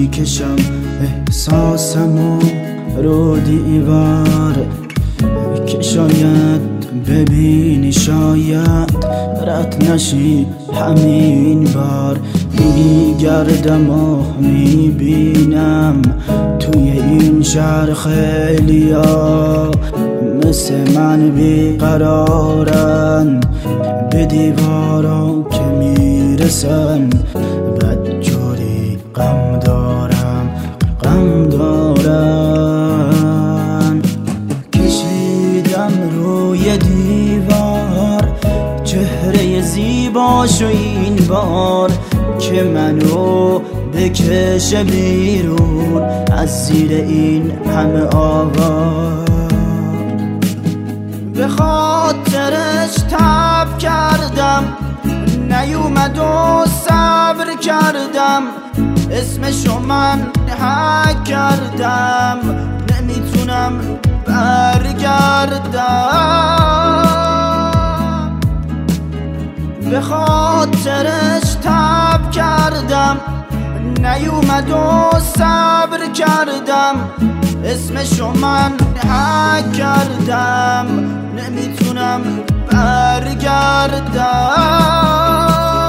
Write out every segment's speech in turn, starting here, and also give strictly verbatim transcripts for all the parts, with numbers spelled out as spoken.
میکشم احساسمو رو دیوار که شاید ببینی، شاید رد نشی همین بار. میگردم و میبینم توی این شهر خیلیا مثل من بیقرارن، به دیوارا که میرسن بدجوری غم دارم غم دارم. کشیدم روی دیوار چهره زیباشو این بار که منو بکشه بیرون از زیر این همه آوار. به خاطرش تب کردم نیومد و صبر کردم، اسمشو من حک کردم نمیتونم برگردم. به خاطرش تب کردم نیومد و صبر کردم، اسمشو من حک کردم نمیتونم برگردم.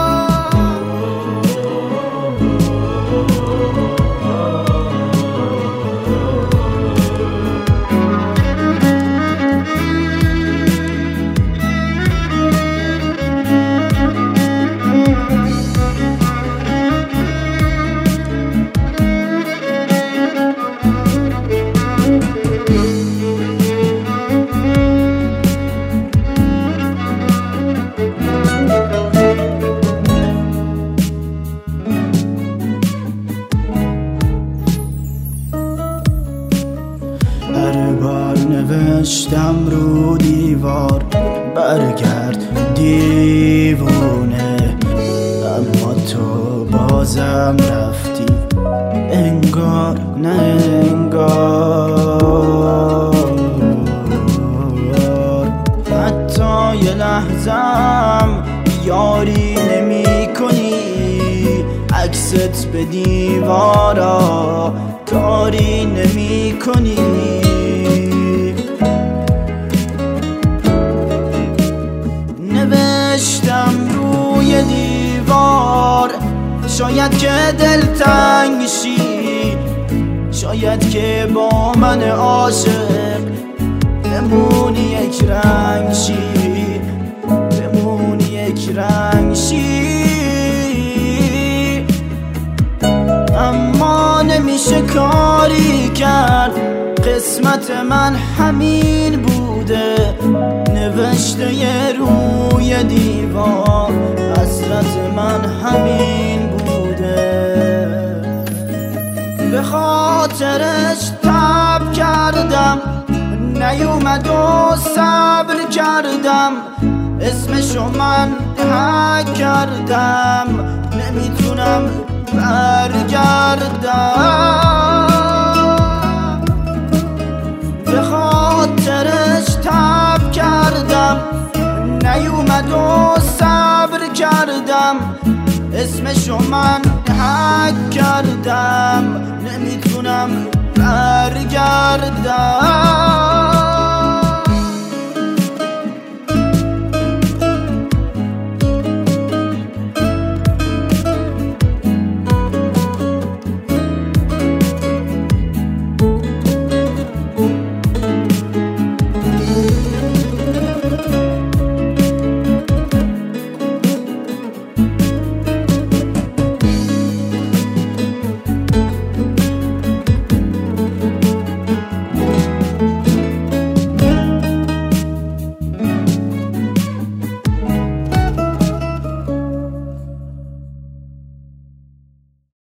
هر بار نوشتم رو دیوار برگرد دیوونه، اما تو بازم رفتی انگار نه انگار. حتی یه لحظم یاری نمی کنی، عکست به دیوارا کاری نمی کنی. نوشتم روی دیوار شاید که دلتنگ شی، شاید که با من عاشق بمونی یک رنگ شی، بمونی یک رنگ شی. اما نمیشه کاری کرد، قسمت من همین بوده، نوشته یه روی دیوار حسرت من همین بوده. به خاطرش تب کردم نیومد و صبر کردم، اسمشو من حک کردم نمیتونم برگردم. به خاطرش تب کردم نیومد و صبر کردم، اسمشو من حک کردم نمیتونم برگردم.